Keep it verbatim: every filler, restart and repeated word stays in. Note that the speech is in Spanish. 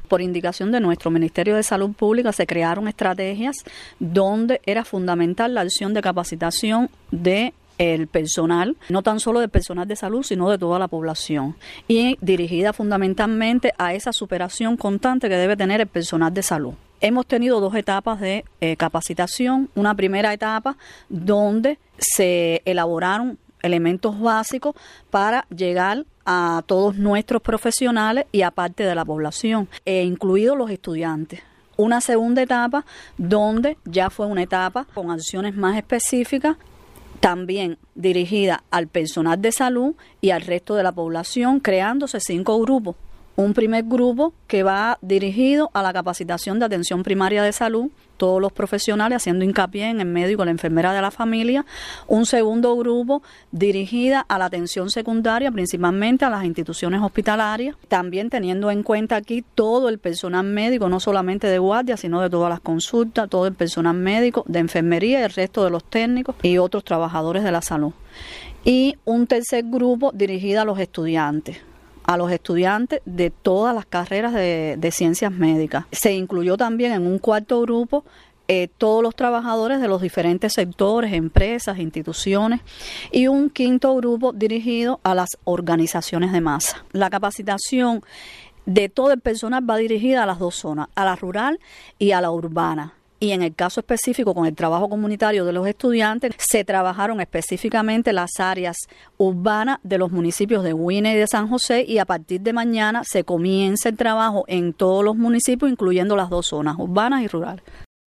Por indicación de nuestro Ministerio de Salud Pública se crearon estrategias donde era fundamental la acción de capacitación de el personal, no tan solo del personal de salud, sino de toda la población, y dirigida fundamentalmente a esa superación constante que debe tener el personal de salud. Hemos tenido dos etapas de eh, capacitación. Una primera etapa donde se elaboraron elementos básicos para llegar a todos nuestros profesionales y a parte de la población, e incluidos los estudiantes. Una segunda etapa donde ya fue una etapa con acciones más específicas, también dirigida al personal de salud y al resto de la población, creándose cinco grupos. Un primer grupo que va dirigido a la capacitación de atención primaria de salud, todos los profesionales haciendo hincapié en el médico, la enfermera de la familia. Un segundo grupo dirigida a la atención secundaria, principalmente a las instituciones hospitalarias, también teniendo en cuenta aquí todo el personal médico, no solamente de guardia, sino de todas las consultas, todo el personal médico, de enfermería y el resto de los técnicos y otros trabajadores de la salud. Y un tercer grupo dirigido a los estudiantes. a los estudiantes de todas las carreras de, de ciencias médicas. Se incluyó también en un cuarto grupo eh, todos los trabajadores de los diferentes sectores, empresas, instituciones, y un quinto grupo dirigido a las organizaciones de masa. La capacitación de todo el personal va dirigida a las dos zonas, a la rural y a la urbana. Y en el caso específico, con el trabajo comunitario de los estudiantes, se trabajaron específicamente las áreas urbanas de los municipios de Guine y de San José, y a partir de mañana se comienza el trabajo en todos los municipios, incluyendo las dos zonas, urbanas y rurales.